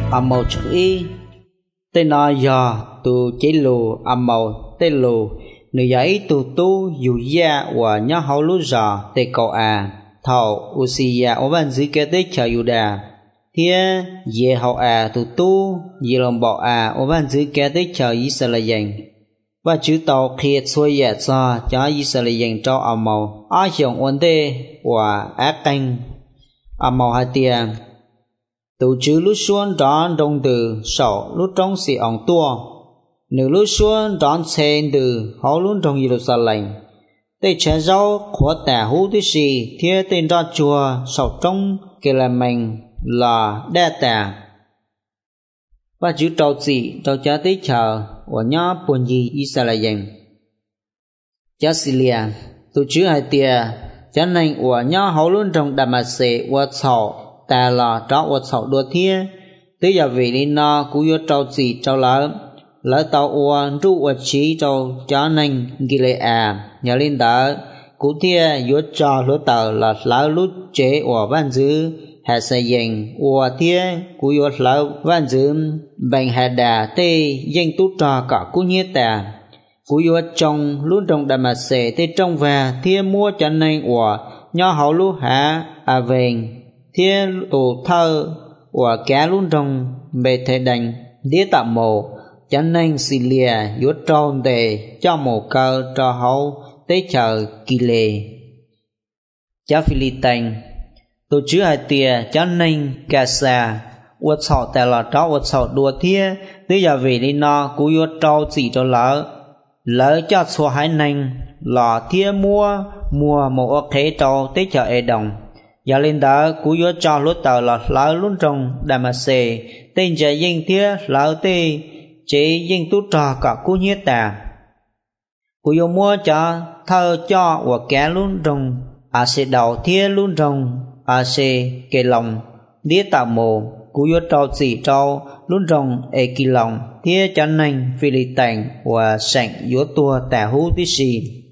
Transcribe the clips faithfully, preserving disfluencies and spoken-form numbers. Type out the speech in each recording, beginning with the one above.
âm màu chữ y tên nó giờ tu chế lù âm màu tên lù người giấy tu tu dù gia và nhớ hậu lú giờ tê cầu à thầu usia ở bên dưới kế tế chờ dù đà thia về hậu à tu tu về lòng bỏ à ở bên dưới kế tế chờ ý sợ là dành và chữ tàu khi xuôi dệt cho cho ý sợ là dành cho âm màu ai hiểu ổn tê và ác canh âm màu hai tiền tu chữ lúc xuân đón đông từ sầu lúc trong xì ong tua nếu lúc xuân đón sen từ họ luôn trong Jerusalem để trẻ rau của tà hú tí xì thiết tên ra chùa sầu trong kể là mình là đa tà và chữ trâu gì trâu cha tí chờ của nhá buồn gì Israel cha Syria tu chữ hai tia cha này của nhá họ luôn trong Damascus và sầu ta là trâu và sầu đua thiên tới giờ về đi nó cũng có trâu gì trâu lỡ lỡ tàu uan trụ và chỉ trâu cho nên Gilead nhà linh đạo cụ thiên yếu cho lúa tàu là lỡ lút chế và văn dữ hệ xây dựng và thiên cụ yếu lỡ văn dữ bằng hệ đà tê dân tú trò cả cụ nhiệt tà cụ yếu trong luôn trong đàm mà xệ tê trong và thiên mua cho nên và nhỏ hậu lú hạ à vệnh thiên tổ thơ và cá luôn trong bề thể đành đĩa tạm mộ cho nên Syria yếu tròn để cho một cơ cho hậu tế chờ kỳ lệ cho Philippines tổ chức hai tia cho nên Gaza uất sọ tại là đó uất sọ đùa thia tới giờ về đi nó cũng yếu trâu chỉ cho lỡ lỡ cho số hai nành là thia mua mua một ô khế trâu tế chờ ê đồng giờ lên đó cũng yếu cho lúa tờ là lỡ luôn trong Damascus tên trẻ dân thia lỡ tê chế dân tú trò cả cú nhiệt tà cú yêu mua cho thơ cho và cá luôn trong à sẽ đầu thia luôn trong à sẽ kề lòng đĩa tạo mồ cú yêu trâu chỉ trâu luôn trong ê kỳ lòng thia cho nên Philippines và sảnh yếu tua tà hú tí xì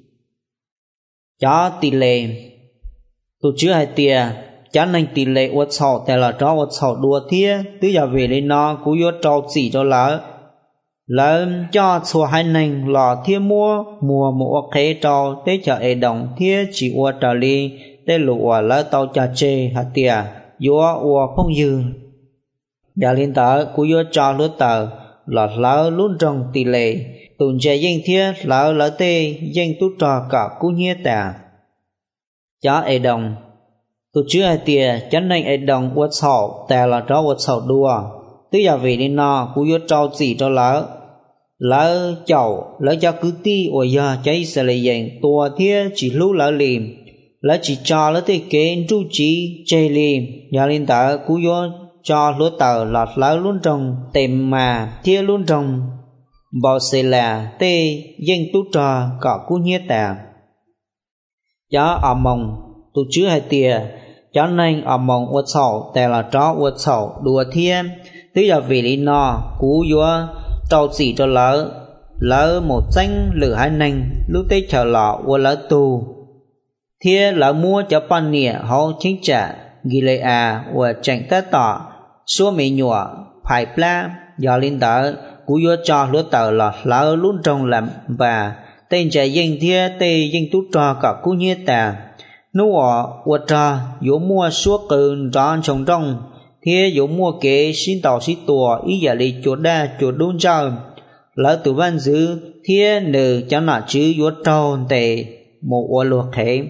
cho tỷ lệ tổ chức hai tia cho nên tỷ lệ uất sọ tại là cho uất sọ đua thia từ giờ về lên nó cú yếu trâu chỉ cho lỡ lỡ cho số hai nành lò thiên mua mùa một khế trâu tế chợ ê đồng thiên chỉ ua trà ly tế lụa lỡ tàu trà chê hạt tìa yếu ua không dư và liên tờ của yếu cho lứa tờ lọt lỡ luôn trong tỷ lệ tùn trẻ dân thiên lỡ lỡ tê dân tú trò cả cú nhiệt tà cho ê đồng tụ chứa hai tìa cho nên ê đồng uất sọ tà là cho uất sọ đua từ giờ về đi nó cú yếu trâu chỉ cho lỡ lỡ chậu lỡ cho cứ ti ở giờ cháy sẽ lấy dành tua thia chỉ lú lỡ liềm lỡ chỉ cho lỡ tê kế tru chỉ chê liềm giờ lên tờ cú yếu cho lúa tờ lọt lỡ luôn trong tèm mà thia luôn trong bao xe là tê dân tú trò cọ cú nhiệt tà cho ở mông tụ chứa hai tìa cho nên ở mông uất sầu tè là chó uất sầu đùa thiên từ giờ về đi nó cú yếu trâu chỉ cho lỡ lỡ một danh lửa hai nành lúc tết chờ lọ và lỡ tù thia lỡ mua cho pan nịa họ chính trả Gilead và chẳng tất tỏ số mỹ nhụa phải pla do linh tờ cú yếu cho lúa tờ lọt lỡ luôn trong làm và tên trẻ dân thia tê dân tú trò cả cú nhiệt tà nô ở và trò yếu mua suốt cơn tròn trồng trong thia yếu mua kế xin tàu xin tùa ý giả lý chỗ đa chỗ đôn trao lỡ tù văn dư thia nử cho nọ chứ yếu trâu tề một ô luộc thế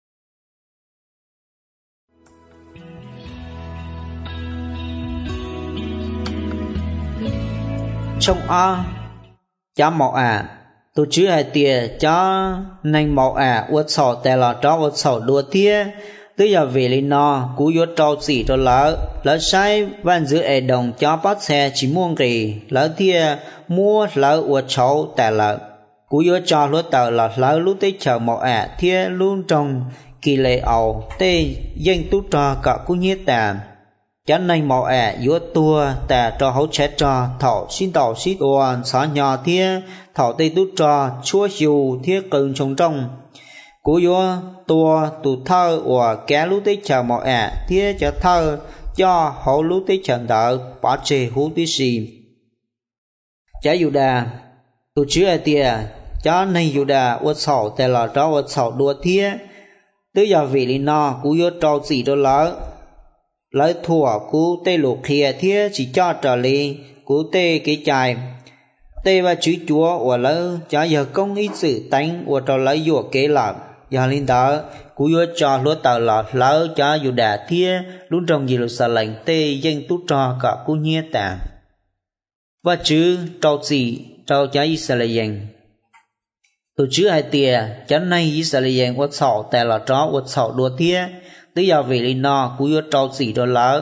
trong a cho mọ à tu chứ hai tia cho nên mọ à uất sọ tè lọ cho uất sọ đua thia từ giờ về lên nó cú yếu trâu chỉ cho lỡ lỡ sai van giữ ê đồng cho bắt xe chỉ muôn gì lỡ thia mua lỡ uất cháu tè lỡ cú yếu cho lúa tờ là lỡ lúc tới chờ mọ à thia luôn trong kỳ lệ ẩu tê dân tú trò cả cú nhiệt tà cho nên mọ ẻ yếu tua tà cho hấu chết cho thọ xin tàu xít oan xóa nhỏ thia thọ tây tú cho chúa dù thia cưng trong trong cú yếu tua tụ thơ và cá lú tích chờ mọ ẻ thia cho thơ cho hậu lũ tế trận đỡ bỏ chế hú tí xì chá dù đà tụ chứ ai tìa chá này dù đà uất sầu tè là cho uất sầu đua thía tứ giờ vị lý nọ cú yếu trâu gì đó lỡ lỡ thua cú tê lục khía thía chỉ cho trở lý cú tê cái chài tê và chữ chúa và lỡ chá giờ công ý sự tánh và trò lỡ dùa kế lạc giờ linh đó cú yếu cho lúa tờ lọt lỡ chá dù đà thía lúc trong gì lục xà lệnh tê danh tú trò cả cú nhé tà và chữ trâu gì trâu chá ý xà lệnh danh tụ chứ hai tìa chắn nay ý xà lệnh danh uất sầu tè là chó uất sầu đua thía tứ giờ vị lý nọ cú yếu trâu gì đó lỡ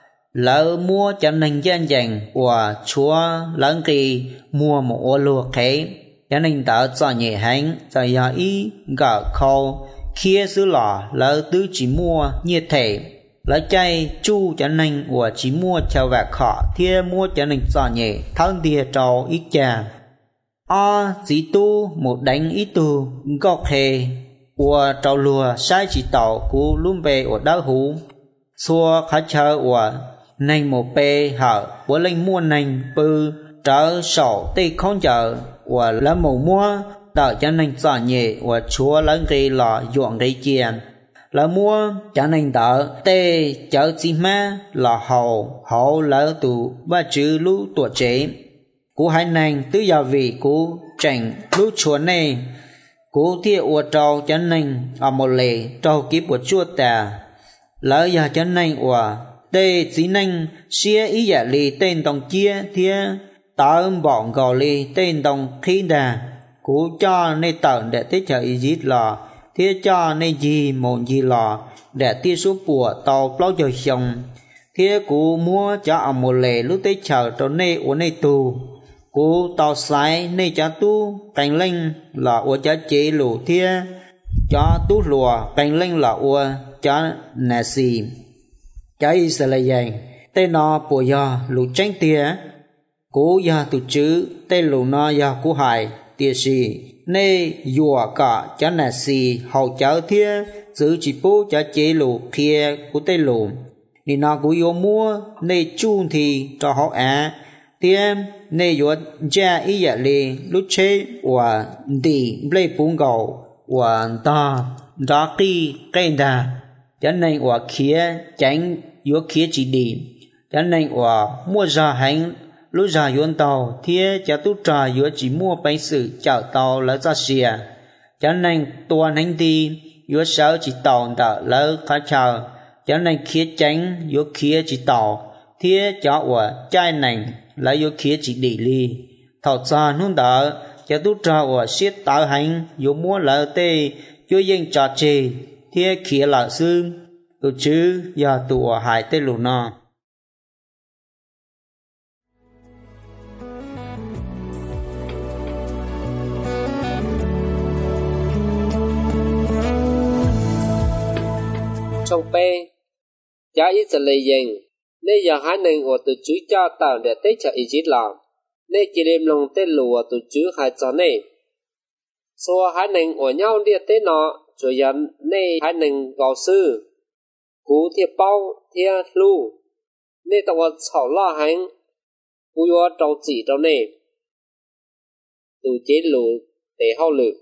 lỡ mua chắn nên gian dành và chúa lỡ kỳ mua một ô lùa khế chắn nên tớ cho nhẹ hành cho giờ ý gỡ khâu kia xứ lọ lỡ tứ chỉ mua nhiệt thể lỡ chay chu chắn nên và chỉ mua chào vạc khó thia mua chắn nên cho nhẹ thân thia trâu ít chà o chỉ tu một đánh ít tu gọt khề và trâu lùa sai chỉ tàu của luôn về ở đá hú xua khá chờ và nành một bê hở của linh mua nành bư trở sổ tê không chờ và lá mù mua tạo cho nành giỏ nhẹ và chúa lớn gây lọ dọn gây chìa lá mua cho nành tờ tê chở chi má lọ hầu hậu lỡ tù ba chữ lũ tuổi chế cú hai nành tứ giờ vị cú chảnh lũ chúa này cú thiệt ua trâu cho nành ở một lệ trâu kiếp của chúa tà lỡ giờ cho nành ua tê chỉ nành xia ý giả lì tên đồng chia thia ta ơn bọn gò lì tên đồng khi đà cú cho nên tận để tiết trợ ý dít lò thia cho nên gì một gì lò để tiết số của tàu plau trời xong thia cú mua cho ở một lệ lúc tiết trợ cho nên uống nên tù cú tàu sái nên cho tu cành linh là uống cho chế lù thia cho tu lùa cành linh là uống cho nè xì cho ý sẽ là dành tên nó bùa do lù tranh tía cú ya tụ chữ tên lù nó ya cú hài tía xì nê dùa cả cho nè xì hậu cháu thía giữ chỉ bố cho chế lù kia của tên lù đi nó cú yếu mua nê chun thì cho họ á thía nê yếu cha ý dạ lì lúc chế và đi lê bún gầu và ta đó kỳ cây đà cho nên và khía tránh yếu khía chỉ đi cho nên và mua ra hành lúc ra yuan tàu thía cho tu trà yếu chỉ mua bánh sự chảo tàu lỡ ra xìa cho nên tuần hành đi yếu sáu chỉ tàu đã lỡ khá chào cho nên khía tránh yếu khía chỉ tàu thía cho và chai nành là yếu khía chỉ đi ly thảo xa nôn đỡ cho tu trà và xiết tạo hành yếu mua lỡ tê yếu dân trà chê thía khía lỡ sư tu chứ giờ tụ hại tê lù nọ trong P giá ít sẽ lấy dành nên giờ hai nền của tổ chức cho tạo để tết cho ý chí làm nên chỉ đem lòng tên lùa tổ chức hai cho này số hai nền của nhau đi tết nọ rồi dẫn nên hai nền gò sư cú thiệp bao thiệp lưu nên tàu炒la hành cú yo trâu chỉ trâu này tổ chế lù để hậu lực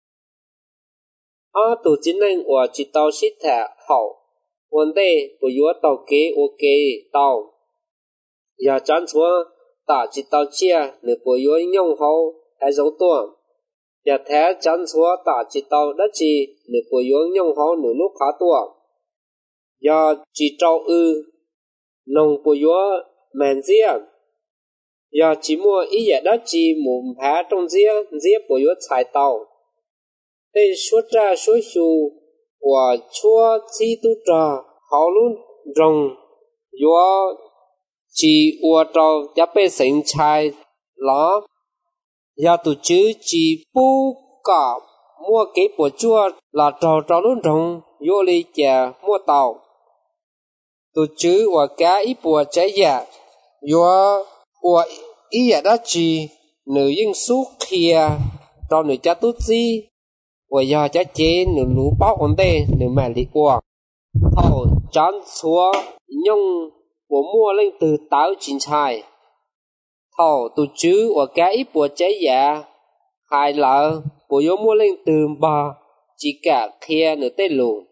à tổ chức nền của chỉ tàu xít thẻ hậu vấn đề của yếu tàu kế ok tàu giờ chán chúa ta chỉ tàu chia nửa của yếu nhung hậu hay giống tuồng giờ thế chán chúa ta chỉ tàu đất chỉ nửa của yếu nhung hậu nửa lúc khá tuồng giờ chỉ trâu ư nông của yếu mền riêng giờ chỉ mua ý nghĩa đất chỉ một phá trong riêng riêng của yếu xài tàu đây suốt ra suốt xu và chúa chi tu trò họ luôn rồng do chỉ ua trò giá bê sinh chai đó giờ tụ chứ chỉ bu cả mua cái bộ chua là trò trò luôn rồng vô li chè mua tàu tụ chứ và cá ít bộ trái dạ do và ý dạ đó chỉ nữ dân suốt kia trò nữ cha tốt gì và giờ cha chế nữ lú bao ổn đề nữ mẹ lý qua hậu chán xua nhung 我摸lên từ táo chín chai thầu tu chứ và cái ít bộ chế giả hai lợ bộ yếu mua lên từ bò chỉ cả kia nửa tê lù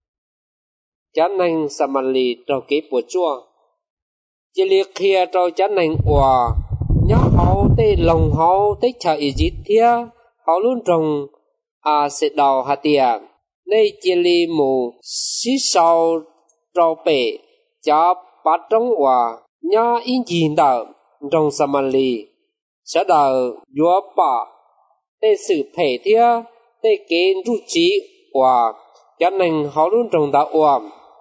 chán năng samali trâu kế bộ chua chỉ liệt kia trâu chán năng hòa nhớ hậu tê lòng hậu tê chờ ý dít thia hậu luôn trồng à sẽ đầu hạt tiền đây chỉ li mù xí sau trâu bể cho bắt trong hòa nhớ in nhìn đạo trong samali sẽ đầu vua bà tê sự thể thia tê kế rút trí hòa cho nên họ luôn trồng đạo hòa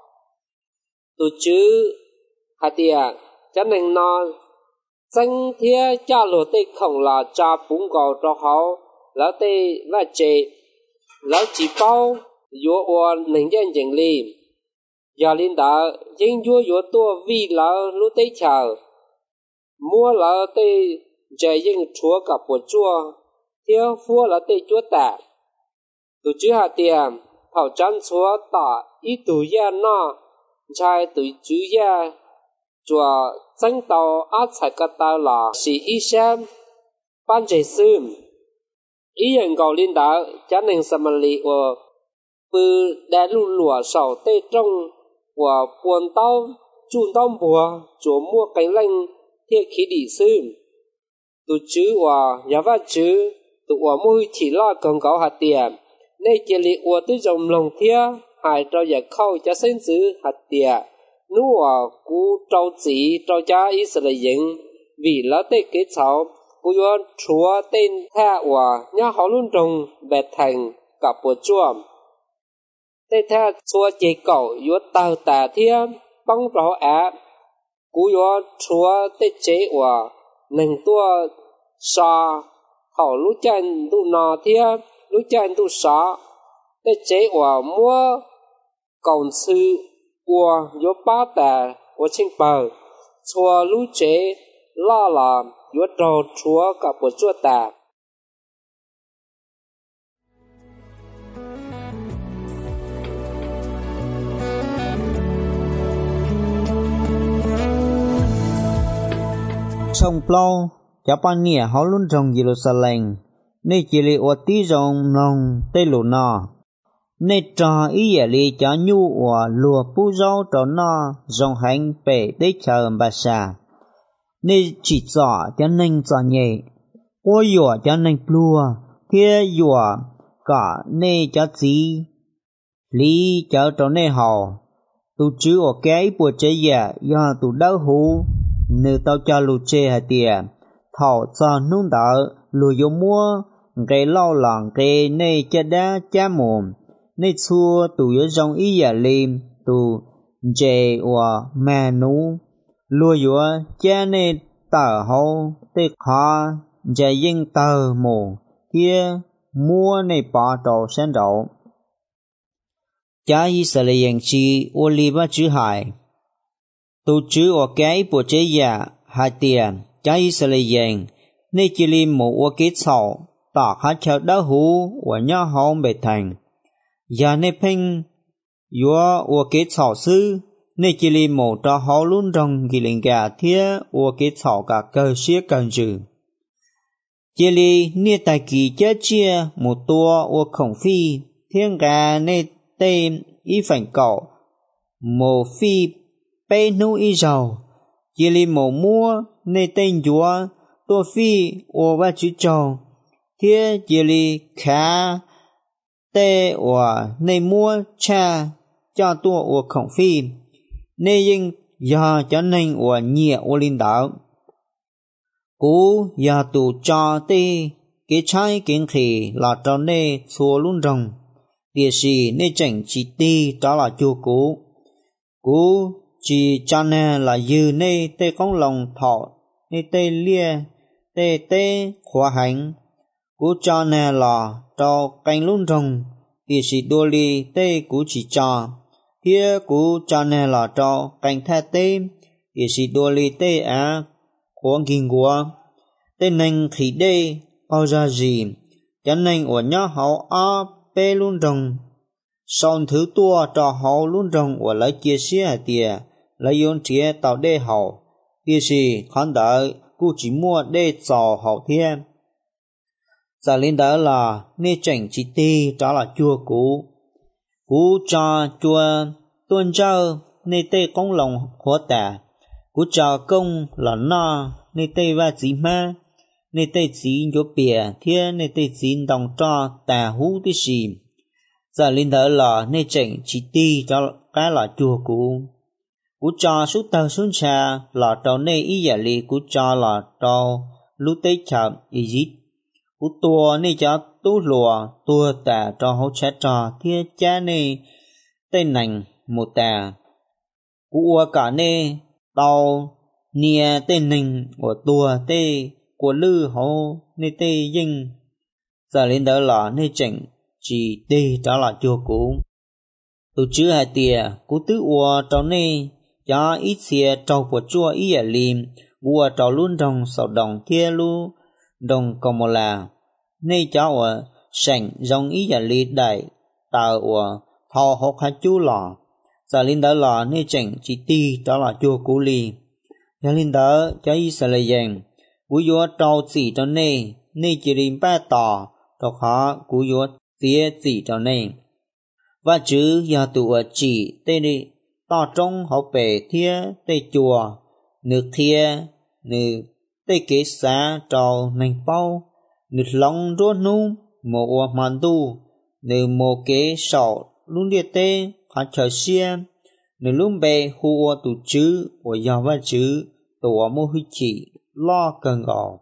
tu chứ hạt tiền cho nên nó danh thia cha lô tê không là cha bún gạo cho họ lão tê là chế lão chỉ bao vua hòa nên dân dân li giờ linh đạo dân vua vua tua vì lão lúc tê chờ mua là tê chạy dân chúa cả bộ chua thiếu phua là tê chúa tạ tụ chứ hạt tiền thảo chăn chúa tả ít tụ gia nó chạy tụ chứ gia chùa danh tàu át sạch cả tàu là sĩ y xem ban chạy xương ý nhận cầu linh đạo chá nên samali ở bư đá lù lùa sầu tê trong và buồn tao chun tao bùa chúa mua cánh lanh thiết khí đi sư tụ chứ và nhà văn chứ tụ và môi chỉ lo cần có hạt tiền nên chỉ li và tụ dòng lòng thia hai trâu giả khâu cho sinh giữ hạt tiền nu và cú trâu chỉ trâu cha Israel vì lá tê kết sáu cú yon chúa tên tha và nhà họ luôn trồng bẹt thành cả bộ chuom tê tha chúa chế cậu yon tàu tà thia băng rõ á cú yo chúa tê chế và nâng tua sa hậu lũ chân tu nọ thia lũ chân tu sa tê chế và mua cầu sư của yo ba tà của chính bờ chúa lũ chế la là yo trò chúa cả bộ chúa tà trong plau cho ban nia họ luôn trong Jerusalem nên chỉ li ở tí trong nông tây lù nọ nên trò ý nghĩa li cho nhu ở lùa pu rau cho nó dòng hành bể để chờ bà sa nên chỉ rõ cho nên rõ nhẹ qua dùa cho nên plua kia dùa cả nên cho gì lý cho cho nên họ tu chữ ở cái bộ chế giả do tu đau hú nếu tao cho lù chê hạt tiền thọ cho nung đỡ lù vô mua cái lâu lòng cái này cho đã cha mồm này xua tụ yếu trong ý giả lim tụ chê và mẹ nú lù vô cha này tờ hậu tê khó chê yên tờ mù kia mua này bỏ trò sen đậu cha ý sở lệ yên chi ô lì bà chữ hải tu chữ ở cái bộ chế giả hai tiền cho Israel nên chỉ li một ở cái sầu tỏ khá chờ đau hú ở nhà hông bề thành giờ nên phanh yo ở cái sầu sư nên chỉ li một cho họ luôn trong cái linh gà thía ở cái sầu cả cơ xía cần trừ chỉ li nên tại kỳ chết chia một tua ở khổng phi thiên gà nên tên ý phản cậu một phi bê nu y giàu chỉ li mổ mua nên tên chúa tôi phi ô ba chữ trầu thế chỉ li khá tê ô nên mua cha cho tôi ô khổng phi nên nhưng giờ cho nên ô nhẹ ô linh đạo cú giờ tụ cho tê cái trái kiến khỉ là cho nên xua luôn rồng địa sĩ nên chẳng chỉ ti đó là chùa cú cú chỉ cho nên là dư nê tê con lòng thọ nê tê lia tê tê khóa hành cú cho nên là cho canh luôn rồng thì sĩ đô li tê cú chỉ cho kia cú cho nên là cho canh tha tê thì sĩ đô li tê á khóa kinh của tê nên khí đê bao ra gì cho nên ở nhớ hậu á bê luôn rồng sau thứ tua cho hậu luôn rồng ở lấy chia sẻ tiền lấy yon chia tàu đê hậu kia gì khán đợi cú chỉ mua đê trò hậu thiên giờ lên đó là nê chỉnh chỉ ti đó là chua cú cú cho chua tuân trao nê tê công lòng hóa tả cú cho công là na nê tê va chỉ ma nê tê chỉ nhớ bìa thiên nê tê chỉ đồng cho tà hú tí xì giờ lên đó là nê chỉnh chỉ ti đó cái là chua cú cú cho số tờ xuống xa là trâu nê ý giả lì cú cho là trâu lúc tế chậm ý dít cú tua nê cho tú lùa tua tà trâu hỗ trợ trò thiết cha nê tên nành một tà cú ua cả nê tàu nia tên nành của tua tê của lư hỗ nê tê dinh giờ lên đó là nê chỉnh chỉ tê đó là chua cú tu chữ hai tìa cú tứ ua trâu nê cho ít xe trâu của chua ý ở lim vua trâu luôn đồng sầu đồng kia lu đồng còn một là nên cháu ở sảnh dòng ý ở ly đại tàu ở thọ học hai chú lò giờ linh đó lò nên chỉnh chỉ ti đó là chua cú ly giờ linh đó cho ý sẽ là dành cú vua trâu chỉ cho nê nê chỉ lim ba tỏ trâu khó cú vua tía chỉ cho nê và chữ giờ tụ ở chỉ tên đi to trong hậu bể thia tê chùa nước thia nước tê kế xá trò nành bao nước lòng rốt nu mồ ua màn tu nước mồ kế sọ luôn địa tê khá chờ xia nước luôn bề hù ua tụ chữ của giàu và chữ tổ mô huy chỉ lo cần gõ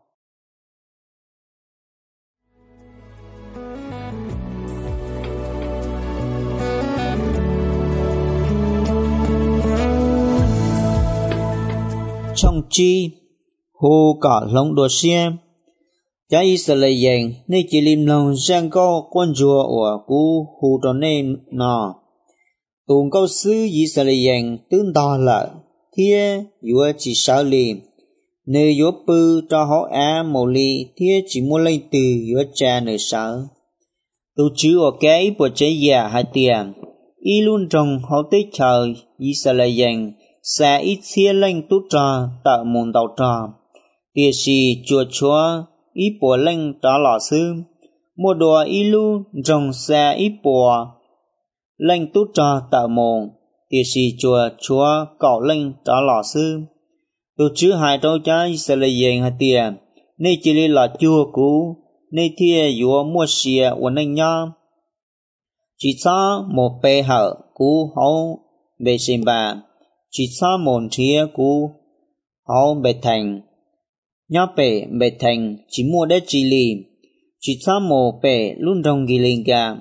trong chi hồ cả lòng đồ xem cha Israel dành nên chỉ lim lòng giang co quan chùa của cú hồ tròn nên nọ tụng câu sư Israel dành tương đo là thia vua chỉ sao lim nơi vua bư cho họ á mồ ly thia chỉ mua lên từ vua cha nơi sao tu chữ ở cái của trái già hai tiền y luôn trong họ tới trời Israel dành xa ít xia lệnh tốt trò tạo môn đầu trò tìa xì chùa chúa ý bùa lệnh trả lọ sư mua đùa ý lưu rồng xa ý bùa lệnh tốt trò tạo môn tìa xì chùa chúa cỏ lệnh trả lọ sư tôi chứ hai trâu cha sẽ là dành hai tiền nên chỉ lý là chùa cũ nên thia dùa mua xìa của nênh nhá chỉ cho một bê hở cũ hấu bê xin bà chỉ xa môn thía cú hậu bệ thành nhá bệ bệ thành chỉ mua đất chỉ lì chỉ xa mô bệ luôn trong ghi linh gà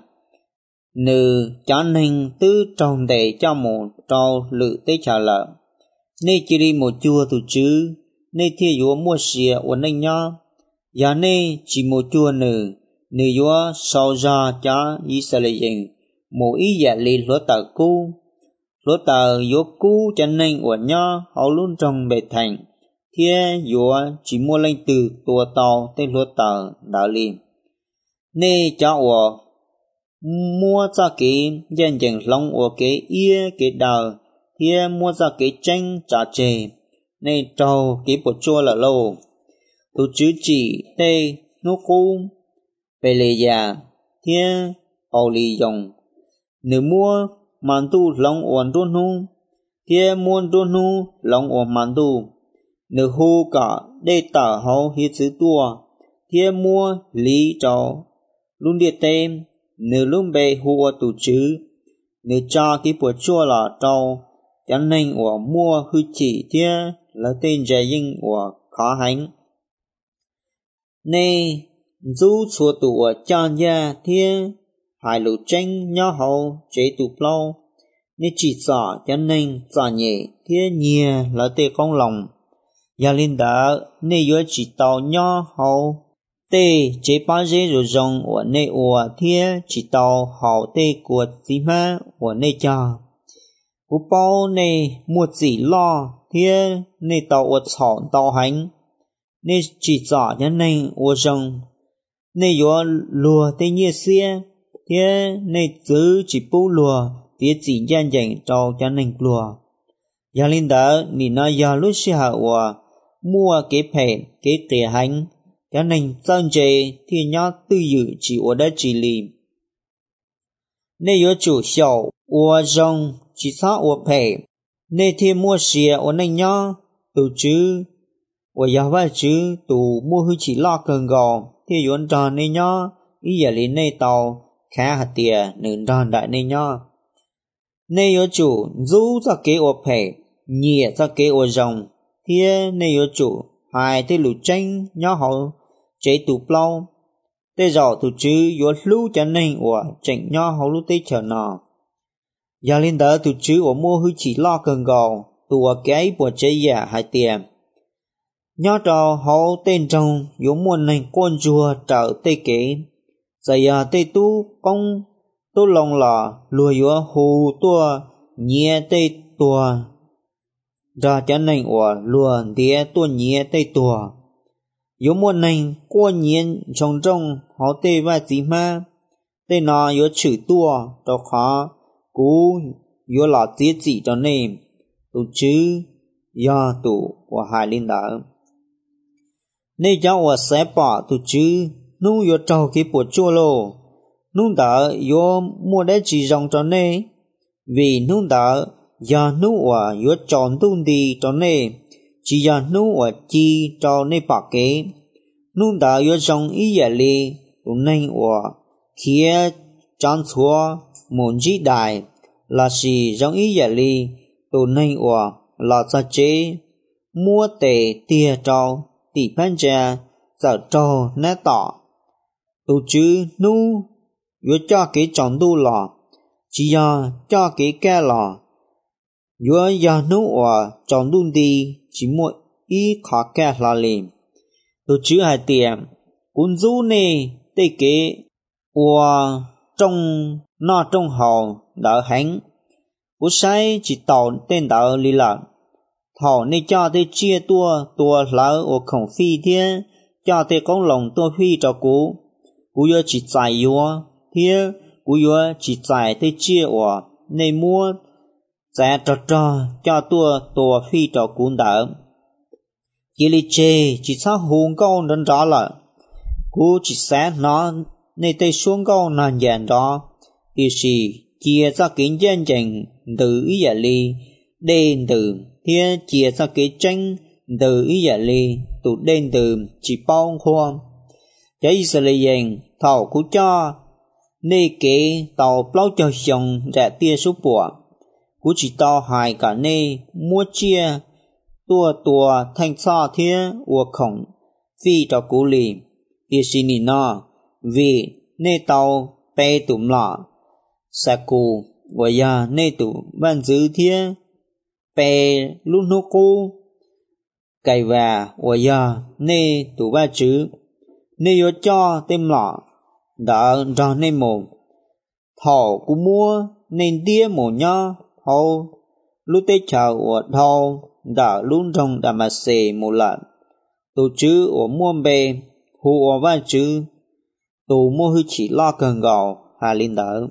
nữ chán hình tư trong để cho một trâu lự tế trả lợ nê chỉ đi một chùa tù chứ nê thia dùa mua xìa uốn anh nhá giá nê chỉ một chùa nữ nữ dùa sau ra chá ý xa lệ dình một ý dạ lì lúa tờ cú lúa tờ dùa cú cho nên uốn nhá hậu luôn trong bệ thành thia dùa chỉ mua lên từ tua tàu tới lúa tờ đạo liền nê cho ủa mua ra cái dân dân lòng ủa cái ia cái đờ thia mua ra cái tranh trả chè nê trâu cái bột chua là lâu tu chữ chỉ tê nô cú bề lề già thia hậu lì dòng nếu mua màn tu lòng uốn đôn hu thia mua đôn hu lòng uốn màn tu nếu hu cả đê tả hậu hiết chữ tua thia mua lý trâu luôn địa tên nếu luôn bề hùa tù chứ nếu cho cái bột chua là trâu cho nên của mua hư chỉ thia là tên trẻ dinh của khó hành nê dù chua tù ở chan gia thia hai lũ tranh nhỏ hậu chế tù lâu nê chỉ rõ cho nên rõ nhẹ thia nhìa là tê con lòng gia linh đã nê yếu chỉ tàu nhỏ hậu tê chế ba dê rồi rong của nê ủa thia chỉ tàu hậu tê của tí ma của nê cha cú bao nê mua chỉ lo thia nê tàu của chọn tàu hành nê chỉ rõ cho nên ủa rong nê yếu lùa tê nhẹ xia thia nê giữ chỉ bố lùa tía chỉ gian dành trâu cho nên lùa ya linh đỡ nì nó ya lúc xí hạ và mua cái phê cái kẻ hành cái nành dân chế thì nhớ tư dự chỉ ở đây chỉ lì nên yếu chủ xảo ở rong chỉ xa ở phê nên thì mua xìa ở nành nhớ tù chứ ở nhà vài chứ tù mua hư chỉ lo cần gò thì yếu tròn nên nhớ ý giả lý nên tàu khá hạt tìa nửa tròn đại nên nhớ nên yếu chủ rú ra kế ở phê nhẹ ra kế ở rong thì nên yếu chủ hai thế lũ tranh nhớ họ chế tụ plau tê rõ tụ chứ yếu lưu cho nên ở tranh nhớ họ lưu tê chờ nọ gia linh đỡ tụ chứ ở mua hư chỉ lo cần gò tụ ở cái bộ chế giả hai tiền nhớ trò họ tên trong yếu muôn này con chùa trở tê kế giờ à tê tu công tu lòng là lùa yếu hù tua nhẹ tê tua ra cho nên ở lùa tía tua nhẹ tê tua yếu muôn này qua nhiên trong trong họ tê và gì mà tê nó yếu chữ tua đó khó cú yếu là tiết gì cho nên tụ chứ do tụ của hai linh đạo nên cháu ở sẽ bỏ tụ chứ nung yếu trâu cái bộ chua lô nung đỡ yếu mua để chỉ dòng cho nên vì nung đỡ do nung ở yếu tròn tung đi cho nên chỉ do nung ở chi cho nên bỏ kế nung đỡ yếu dòng ý giả li tụ nên ở kia chọn chúa muốn chỉ đại là gì dòng ý giả li tụ nên ở là za chế mua tệ tia trâu tỷ pan cha giờ trâu nét tỏ tụ chứ nu yếu cho cái chọn tu lò chỉ do cho cái ca lò yếu do nu ở chọn tu đi chỉ một ý khó ca là liền tụ chứ hai tiền cuốn du nè tê kế của trong nó trong hậu đỡ hánh của sai chỉ tàu tên đỡ lý lạc thọ nên cho tê chia tua tua lỡ ở khổng phi thiên cho tê công lòng tua phi cho cú cú yếu chỉ giải yếu thiên cú yếu chỉ giải tê chia ở nên mua giải trò trò cho tua tua phi cho cú đỡ chỉ lý chê chỉ sao hùng câu đến đó là cú chỉ sẽ nó nên tê xuống câu nàn dàn đó thì chỉ chia ra kính dân chành từ ý giả ly đền từ thiên chia ra cái tranh từ ý giả ly tụ đền từ chỉ bao khoa cái Israel thảo cú cho nê kế tàu bao cho chồng rẻ tia số bùa cú chỉ to hài cả nê mua chia tua tua thanh xa thiên ua khổng phi cho cú lì thì xin nì nó vì nê tàu bê tụm lọ sa cù và ya nê tụ ban giữ thiên bê lúc nô cô cày và và ya nê tụ ba chữ nê yếu cho tên lọ đã ra nê mồm thọ cú mua nên tia mồ nho hầu lúc tết chào ở thầu đã luôn trong đà mà xề một lần tụ chữ ở mua bê hù ở ba chữ tụ mua hư chỉ lo cần gạo hà linh đỡ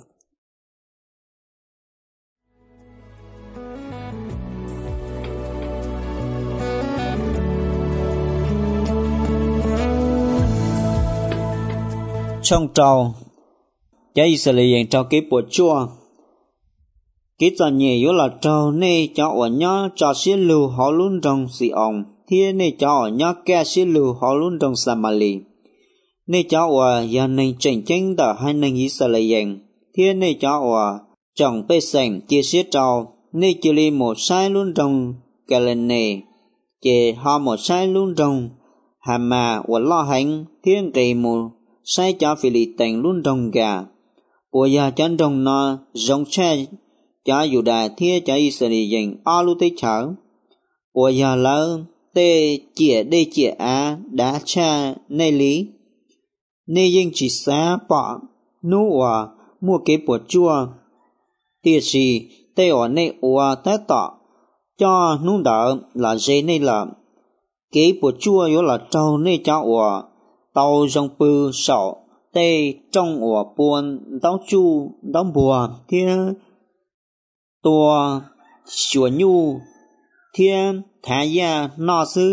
trong trâu cái Israel trâu cái bộ chua cái trò nhẹ yếu là trâu nê cho ở nhớ cho xí lưu họ luôn trong sĩ ông thiên nê cho ở nhớ kẻ xí lưu họ luôn trong Samali nê cho ở nhà nên tranh tranh đã hai nên Israel thiên nê cho ở trong bê sành chia xí trâu nê chỉ li một sai luôn trong Galene chỉ họ một sai luôn trong Hama và lo hành thiên kỳ một sai cho phi lì tình luôn trong gà của gia chân trong nó giống xe cho dù đà thiết cho Israel dành a lu tế chở của gia lỡ tê chĩa đê chĩa á đã cha nê lý nê dân chỉ xá bỏ nụ à mua kế bộ chua tiệt gì tê ở nê ua té tọ cho nụ đỡ là dê nê lợm kế bộ chua yếu là trâu nê cho ua tàu trong bư sọ tê trong ổ buồn đóng chu đóng bùa thiên tua xua nhu thiên thả ya nọ sư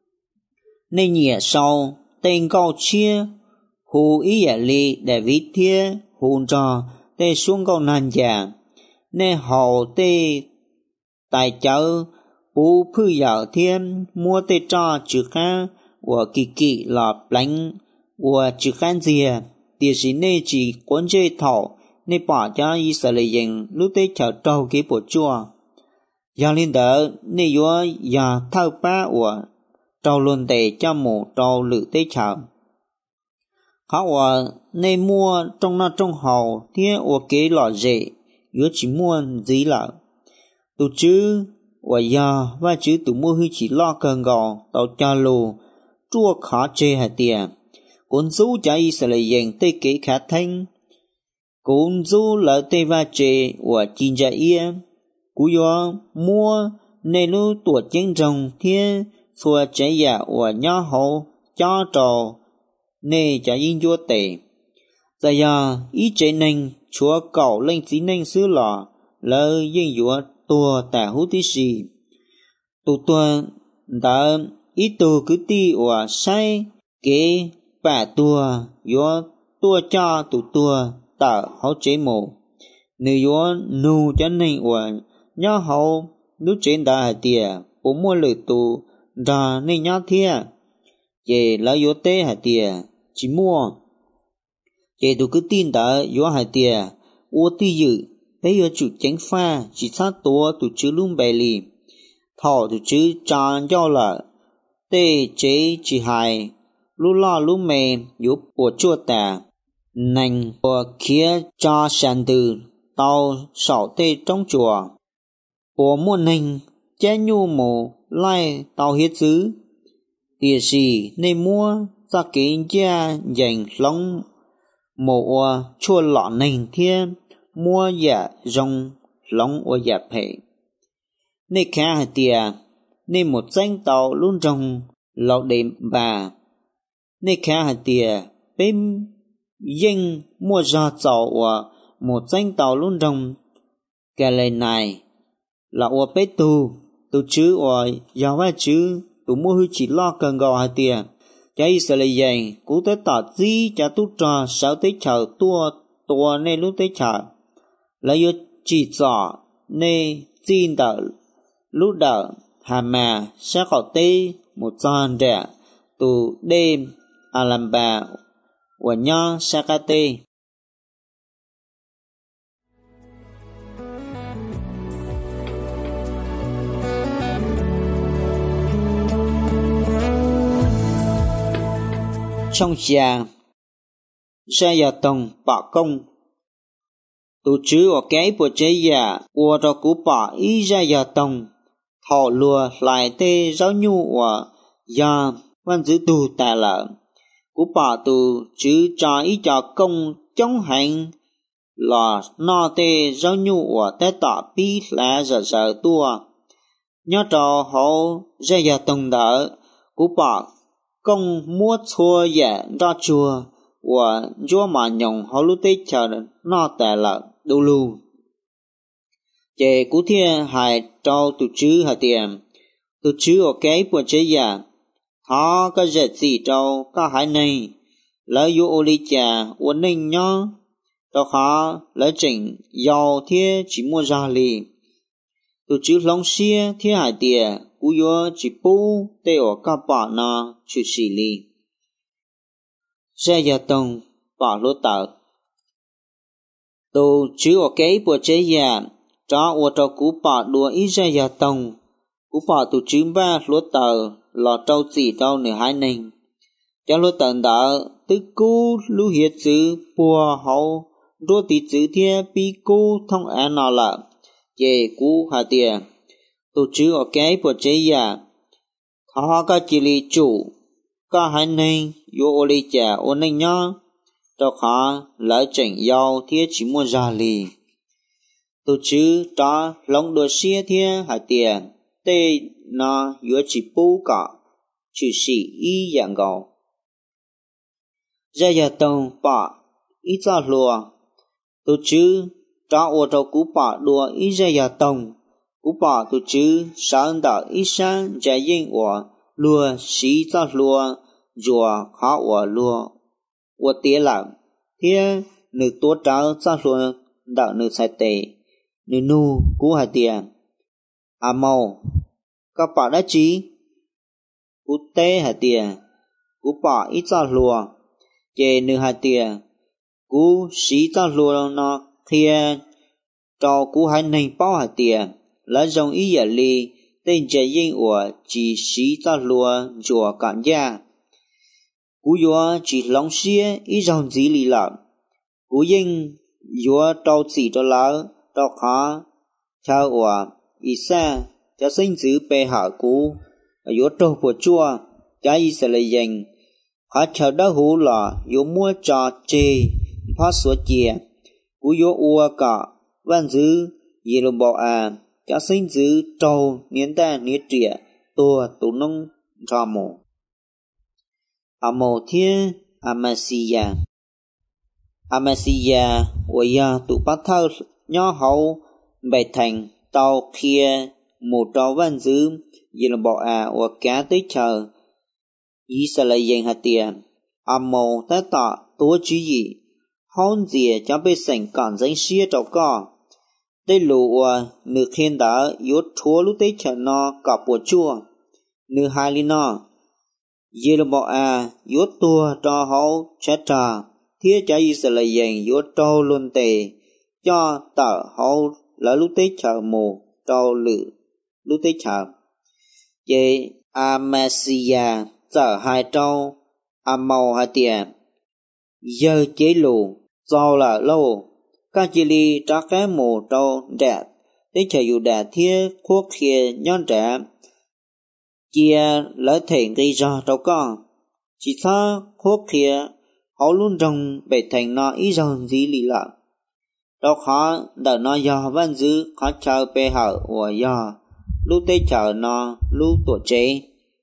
nên nhẹ sau tên câu chia hù ý giả lì để viết thiên hùn trò tê xuống câu nan già nên hậu tê tại chợ bố phư dạo thiên mua tê cho chữ khá của kỳ kỳ lọt lánh của chữ khán dìa địa sĩ nê chỉ cuốn dây thảo nê bỏ cho y sở lệ dành lúc tê chở trâu kế bộ chua do linh đỡ nê yếu ya thao ba của trâu luôn tê cho mù trâu lự tê chở họ của nê mua trong nó trong hậu thiên của kế lọ dễ yếu chỉ mua gì lợ tụ chứ và ya và chứ tụ mua hư chỉ lo cần gò tàu cha lù chua khó chê hạt tiền cuốn du cho y sẽ lấy dành tê kế khá thanh cuốn du lỡ tê va chê và chín trả ia cú yo mua nên lưu tuổi chiến rồng thiên xua trái giả và nhỏ hậu cho trò nê trả yên vô tệ giờ ya ý chế nên chúa cầu lên chỉ nên xứ lọ lỡ yên dụa tua tả hú tí xì tụ tua đã ý tù cứ ti và sai kế bà tua yo tua cho tụ tua tả hấu chế mù nữ yo nụ cho nên và nhớ hậu nụ trên đã hạt tìa bố mua lời tù ra nên nhớ thịa về là yo tê hạt tìa chỉ mua về tụ cứ tin đã yo hạt tìa ô ti dự bây giờ chủ chánh pha chỉ sát tố tụ chữ lung bè lì thọ tụ chữ tràn do là tê chế chỉ hài lú lo lú mê yếu bộ chua tà nành của kia cho sàn từ tàu sọ tê trong chùa bộ mua nành chế nhu mù lai tàu hiết xứ địa sĩ nên mua ra kế gia dành lóng mộ chua lọ nành thiên mua giả rong lóng ở giả phệ nê khá hạt tìa nê một danh tàu luôn rong lọ đệm bà nê khá hạt tìa bếm danh mua ra tàu ở một danh tàu luôn rong kể lời này là ở bế tù tù chứ ở giáo vai chứ tù mua hư chỉ lo cần gò hạt tìa cháy sẽ lấy dành cú tới tỏ gì chả tút trò sáu tới chờ tua tua nê lúc tới chờ lấy yo chỉ rõ nê xin đỡ lúc đỡ hà mà sẽ có tê một tròn rẻ từ đêm à làm bà của nhau sẽ ca tê trong nhà sẽ giờ tổng bảo công tụ chứ ở cái bộ chế giả của cho cú bỏ ý ra giờ tổng thọ lùa lại tê giáo nhu ở giờ văn giữ tù tà lợ cú bỏ tụ chứ cho ý cho công chống hành là no tê giáo nhu ở tê tỏ bí là giờ giờ tua nhớ cho họ ra giờ tổng đỡ cú bỏ công mua chua giả ra chùa và chúa mà nhồng họ lúc tết chờ nó tệ là đâu luôn chế cú thiên hài trâu tụ chứ hả tiền tụ chứ ở cái bộ chế giả họ có dệt gì trâu có hải này lấy vô ô ly trà uốn ninh nhó cho họ lấy chỉnh giàu thiên chỉ mua ra lì tụ chứ long xia thiên hải tiền cú vô chỉ bố tê ở các bạn nó chú xì lì ra giờ tông bỏ lô tờ tù chứ ở cái bộ chế giả cho ở trò cú bỏ đùa ít ra giờ tông cú bỏ tù chứ ba lô tờ lò trâu chỉ trâu nửa hai nình cho lô tờ đỡ tư cú lưu hiệt chữ bùa hậu rô tí chữ thiên bí cú thông án nọ lợ về cú hà tiền tù chứ ở cái bộ chế giả họ có chỉ lý chủ có hai nên vô ô lý trả ô nên nhó cho họ lỡ chỉnh dâu thiết chỉ mua ra lì tụ chứ cho lòng đồ xia thiết hạt tiền tê nó vô chỉ bố cả chỉ sĩ ý dạng gầu ra giờ tông bỏ ý cho lùa tụ chứ cho ô trâu cú bỏ đùa ý ra giờ tông cú cú bỏ tu chứ sáng đạo ít sáng trái yên của lúa xí cho lúa rùa khó của lúa của tía làm thế nữ tố tráo cho lúa đạo nữ sai tệ nữ nu cú hai tiền à màu các bạn đã chí cú tê hai tiền cú bỏ ít cho lúa về nữ hai tiền cú xí cho lúa nó kia cho cú hai nành bao hai tiền lấy dòng ý giả li tên trái yên của chỉ xí cho lúa rùa cản gia cú yo chỉ long xía ý dòng gì lì lợn cú yên yo trâu chỉ cho lỡ trâu khó chào của ý xa cho sinh giữ bề hạ cú yo trâu bộ chua cho ý sẽ lấy dành khó chào đá hú là yo mua trò chê phát số chìa cú yo ua cả văn giữ dì lô bọ à cho sinh giữ trâu niên ta niên trịa tua tụ nông trò mồ Amothia Amasia Amasia Oya tụ bắt thao nhỏ hậu bày thành tàu kia một trò văn dư vì là bỏ à và cá tới chờ ý sẽ là dành hạt tiền Amo ta tỏ tố chứ gì hôn dìa cho bê sảnh còn danh xia trò co đây lụ và nữ khen đã yếu chúa lúc tới chờ nó cả bộ chua nữ hai lý nó dì là bỏ à yếu tua cho hậu chết trà thiết cho ý sẽ là dành yếu trâu luôn tề cho tờ hậu là lúc tế chờ mù trâu lự lúc tế chờ vậy Amasia trở hai trâu Amau hai tiền giờ chế lù do là lâu các chị ly trả cái mù trâu đẹp tế chờ dù đẹp thiết khuất kia nhon đẹp chia lỡ thành gây ra đâu có chỉ xa khúc kia họ luôn trong bể thành nó ý dòng gì lì lợn đâu khó đợi nó do văn dư khó chờ bê hở của do lúc tế chờ nó lúc tổ chế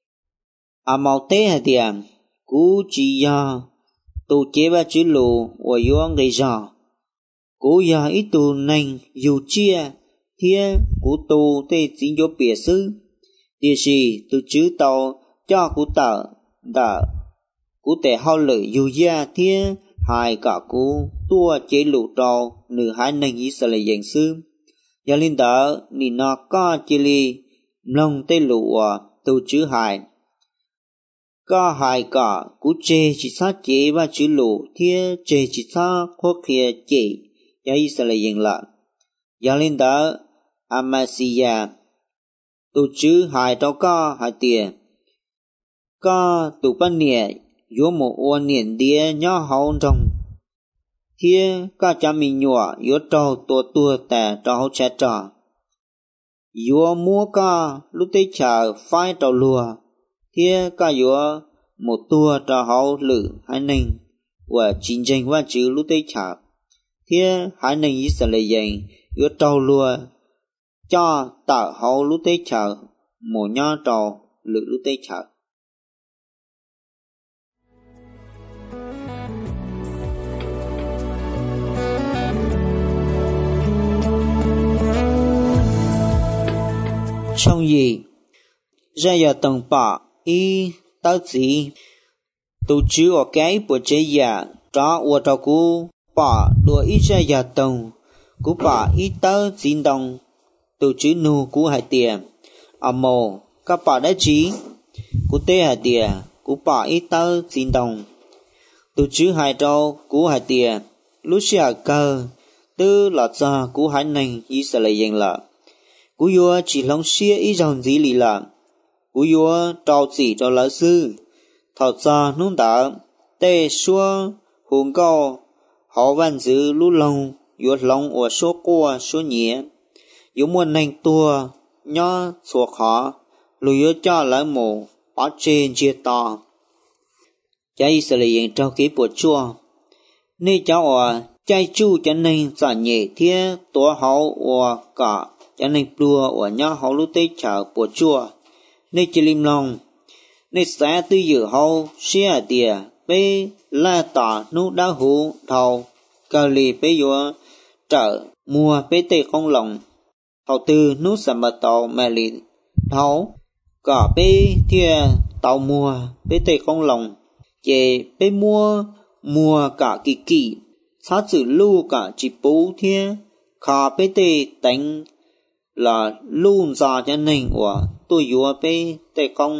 à màu tế hả tiền cú chỉ do tù chế ba chữ lù của yếu gây ra cú do ít tù nành dù chia thia cú tù tê chính vô bìa sư địa chỉ từ chữ tàu cho cú tờ đã cú tệ hao lợi dù gia thiên hai cả cú tua chế lụ trâu nửa hai nành ý sẽ là dạng sư gia linh đỡ nì nó có chế li lòng tê lụ từ chữ hai có hai cả cú chế chỉ sát chế và chữ lụ thiên chế chỉ sát khóa kia chế gia ý sẽ là dạng lợn gia linh đỡ Amasia tụ chữ hai trâu có hai tiền có tụ ban nè yếu một ô niệm đĩa nhỏ hậu trong thiên có cha mình nhỏ yếu trâu tua tua tè trâu hậu chết trò yếu mua có lúc tới chờ phai trâu lùa thiên có yếu một tua trâu hậu lử hai nành và chính tranh và chữ lúc tới chờ thiên hai nành ý sẽ lấy dành yếu trâu lùa cho tờ hậu lúc tế chờ một nho trò lự lúc tế chờ trong gì ra giờ tầng bạ y tao gì tụ chữ ở cái bộ chế giả đó ở trò cú bạ đùa ít ra giờ tầng cú bạ ít tao chín đồng từ chữ nu cú hai tiền à mồ các bạn đã trí cú tê hai tiền cú bỏ ít tơ chín đồng từ chữ hai trâu cú hai tiền lúc xưa cơ tư là do cú hai nành ý sẽ lấy danh là cú vua chỉ lòng xia ý dòng gì lì là cú vua trâu chỉ cho lão sư thật ra nung đã tê xua hùng cao họ văn giữ lú lòng vua lòng ở số qua số nhẹ yếu muốn nành tua nhỏ xua khó lùi yếu cho lại mù bắt trên chia to cháy sẽ là những trao ký bộ chua nên cháu ở cháy chu cho nên giả nhẹ thiết tố hậu ở cả cho nên đua ở nhỏ hậu lúc tế chở bộ chua nên chỉ lim lòng nên sẽ tư dự hậu xia tìa bê la tỏ nút đá hú thầu cờ lì bê yếu trở mua bê tê không lòng thầu tư nút sầm bờ tàu mẹ lì thấu cả bê thia tàu mua bê tê con lòng chè bê mua mua cả kỳ kỳ sát sự lưu cả chỉ bố thia khá bê tê đánh là luôn ra cho nên của tôi vừa bê tê con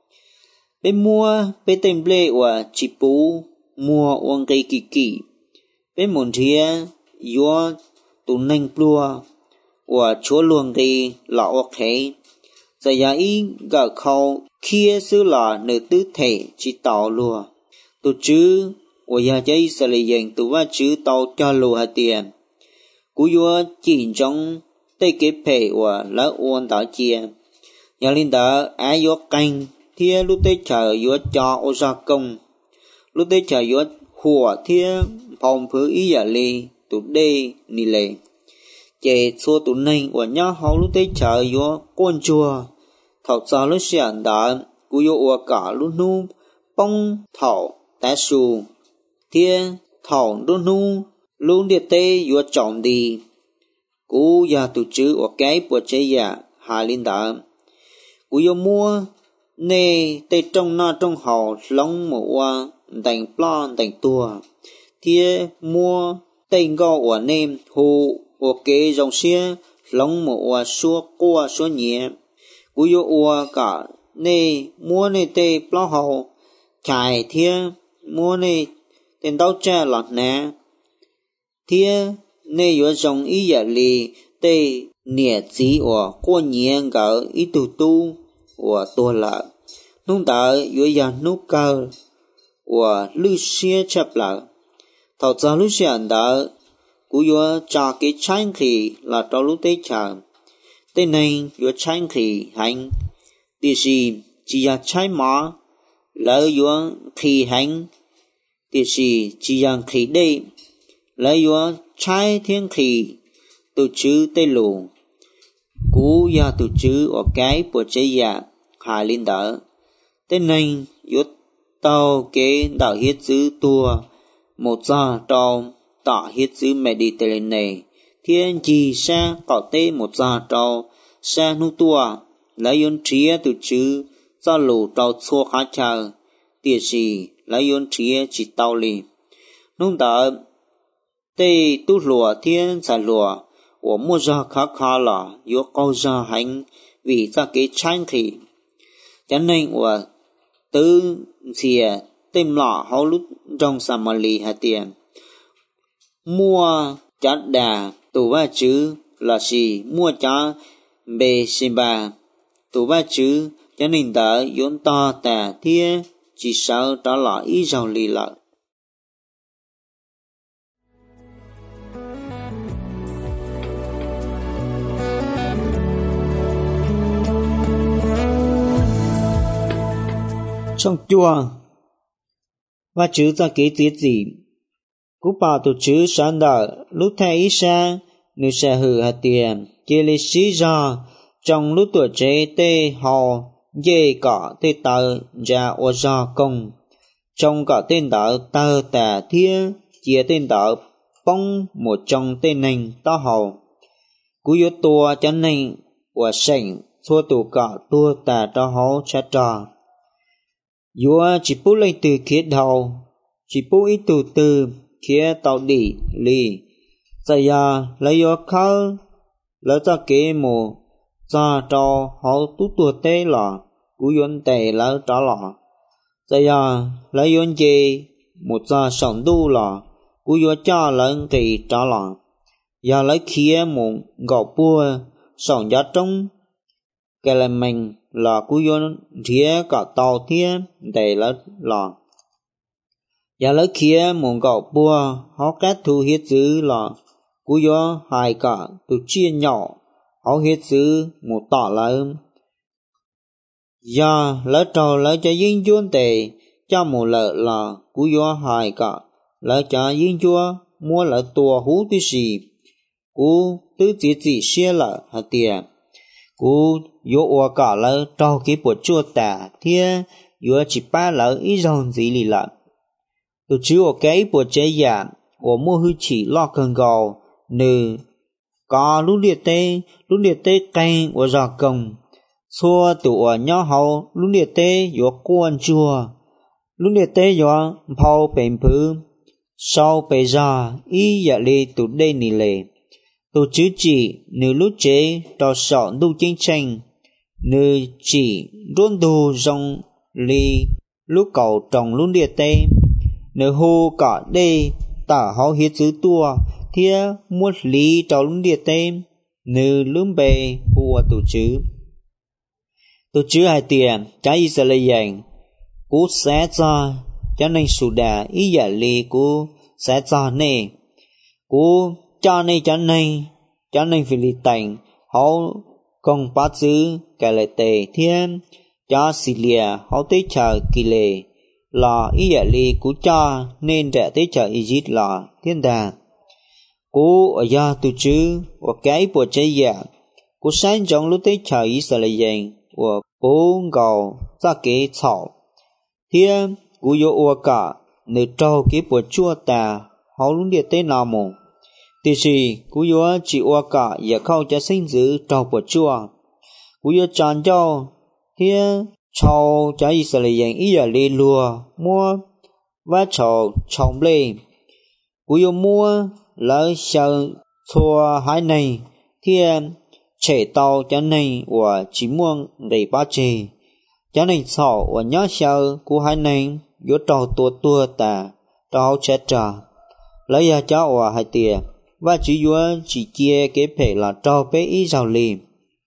bê mua bê tên bê của chỉ bố mua uống cây kỳ kỳ bê muốn thia vừa tụ nên plua của chúa luôn thì là ok giờ ya ý gỡ khâu kia xứ là nửa tứ thể chỉ tàu lùa tụ chứ của ya chơi xử lý dành tụ va chứ tàu cho lùa hạt tiền cú vua chỉ trong tây kế phê của lỡ uốn đảo chia nhà linh đỡ á vua canh thia lúc tây chờ vua cho ô gia công lúc tây chờ vua hùa thia phòng phứ ý giả ly tụ đê nì lệ chế xua tụ nênh của nhá hậu lúc tây chờ vua con chùa thảo sao lúc xẻn đã cú vua ua cả lúc nu bông thảo tá su thia thảo lúc nu lúc địa tê vua trọng đi cú ya tụ chữ ở cái bộ chế ya hà linh đã cú vua mua nê tê trong na trong hậu lông mùa đành plan đành tua thia mua tên go ở nêm hồ ở kế dòng xe lông mùa xua qua xua nhẹ cú vua ua cả nê mua nê tê plan hậu chài thia mua nê tên đau cha lọt nè thia nê vua dòng ý giả lì tê nhẹ chỉ ở qua nhẹ gỡ ý tu tu ở tua lợ nung đỡ vua ya nút cơ của lưu xe chập lợ thầu ra lưu xe đỡ cú vua cho cái tranh khí là trâu lúc tết chờ tên này vua tranh khí hành thì gì chỉ là trái mỏ lỡ vua khí hành thì gì chỉ là khí đây lỡ vua trái thiên khí từ chữ tây lù cú ya từ chữ ở cái bộ chế ya hà linh đỡ tên này vua tàu kế đạo hiết chữ tua một giờ trâu tỏ hiết chữ Mediterranean thiên chi sa có tê một giờ trâu sa nu tua lấy yon chia từ chữ do lù trâu xua khá chờ tiệt gì lấy yon chia chỉ tàu lì nung đỡ tê tu lùa thiên giải lùa của mua ra khá khá là yếu câu ra hành vì ra cái tranh khí cho nên của tứ xìa tìm lọ hậu lúc trong Samali hạt tiền mua chát đà tù ba chữ là gì mua chá bê xin bà tù ba chữ cho nên đã yốn to tà thia chỉ sợ đó là ý giàu lì lợi trong chùa và chữ ra kế tiết gì cú bảo tổ chữ sáng đạo lúc thay ý xa nếu sẽ hử hạt tiền kia lý sĩ ra trong lúc tuổi trẻ tê hò dê cả tê tờ ra ô ra công trong cả tên đạo tờ tà thia chia tên đạo bông một trong tên nành to hầu cú yếu tua cho nên và sảnh xua tù cả tua tà to hầu cha trò vua chỉ bố lên từ khía đầu chỉ bố ít từ từ khía tàu đi lì giờ ya lấy yo khâu lấy ra kế mù ra cho họ tú tua tê lọ cú yun tê lấy trả lọ giờ ya lấy yun gì một ra sòng đu lọ cú yo cha lấy kỳ trả lọ ya lấy khía mù gạo bua sòng giá trống cái là mình là cú yon thía cả tàu thía để là là giờ lấy kia muốn gạo bua họ kết thu hiết dữ là cú yo hai cả từ chia nhỏ họ hiết dữ một tỏ là giờ lấy trâu lấy cho yên chuan tề cho một lợ là cú yo hai cả lấy cho yên chua mua lại tua hú tí xì cú tứ chỉ chỉ xe là hạt tiền cú yo ua cả là trâu cái bộ chua tả thia yo chỉ ba là ít dòng gì lì lợ từ chữ ở cái bộ chế giả của mua hư chỉ lo cần gầu nư có lúc liệt tê lúc liệt tê canh của giò công xua tụ nhỏ hậu lúc liệt tê yo quan chùa lúc liệt tê yo phao bền phứ sau bề ra y dạ lì tụ đây nì lệ tụ chứ chỉ nữ lúc chế đào sọ đu chiến tranh nữ chỉ rôn đu rong lì lúc cầu trồng lúc liệt tê nữ hô cả đây tả họ hiết chữ tua thia một lý trào lúc liệt tê nữ lưỡng bề hùa tụ chứ tụ chứ hai tiền trái y sẽ lấy dành cú xé ra cho nên sù đà ý giả lì cú xé ra nè cú cho nên cho nên cho nên vì lì tành họ còn bắt giữ cái lệ tề thiên cho xì lìa họ tới chờ kỳ lệ là ý giả lì cú cho nên để tới chờ ý dít là thiên đà cú ở gia tụ chứ và cái bộ chế giả cú sáng trong lúc tới chờ ý sẽ lấy dành và bốn gầu ra cái草thiên cú yo ua cả nơi trâu cái bộ chua ta họ luôn địa tế nào mù thì gì cú yo chỉ ua cả giờ khâu cho sinh giữ trâu bộ chua cú yo chọn cho thiên trâu cho Israel ý giờ đi lùa mua và trâu trồng lên cú yo mua lỡ sau thua hai này thiên trẻ tàu cho nên và chỉ muốn để ba chè cho nên sau và nhớ sau của hai này yếu trâu tua tua ta trâu chết trà lấy ra cháu và hai tiền và chỉ yếu chỉ kia cái phải là trâu bé ý giàu liền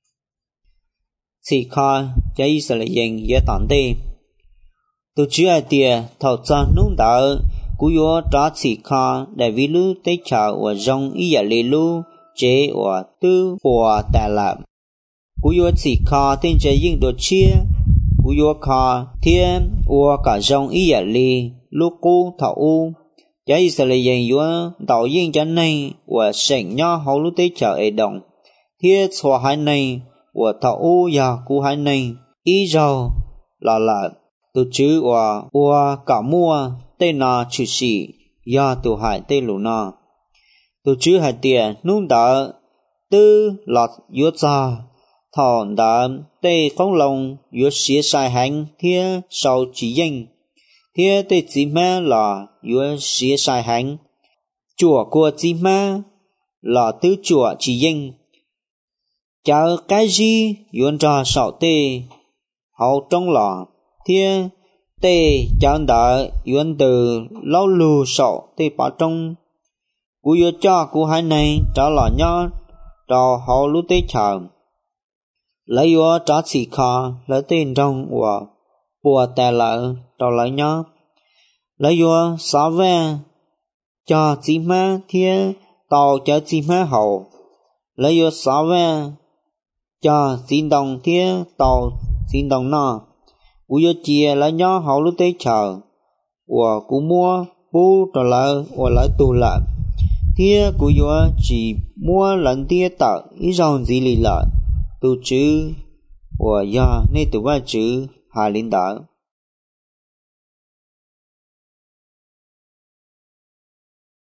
chỉ khai cho ý sẽ là dành yếu tạm đi từ chữ hai tiền thầu ra nung đỡ của yếu trả chỉ khai để vì lưu tế trả và dòng ý giả lì lưu chế và tư và tà lạc của yếu chỉ khai tên chế yên đồ chia cú yo kha thiên wa cả dòng ý giả li lúc cú thảo u giá Israel dành yo đạo yên cho này và sảnh nho hậu lúc tế chờ ấy động thiết xóa hai này và thảo u ya cú hai này ý giàu là là từ chữ và wa cả mua tên na chữ sĩ ya từ hai tên lũ na từ chữ hai tiền nung đỡ tư là yo cha thọ đã tê công lòng yếu xía sai hành thia sau chỉ danh thia tê chỉ ma là yếu xía sai hành chùa của chỉ ma là tứ chùa chỉ danh chờ cái gì yếu ra sau tê hậu trong là thia tê chẳng đã yếu từ lâu lù sau tê bảo trong của yếu cha của hai này trả là nhau cho hậu lúc tê chờ lấy yếu trả chỉ khó lấy tiền trong của bùa tè lợ cho lấy nhau lấy yếu xá ve cho chỉ má thiên tàu cho chỉ má hậu lấy yếu xá ve cho xin đồng thiên tàu xin đồng nọ của yếu chia lấy nhau hậu lúc tế chờ của của mua bù cho lợ của lấy tù lợ thiên của yếu chỉ mua lần tia tợ ý dòng gì lì lợ tu chữ và do nên tu ba chữ hai linh đạo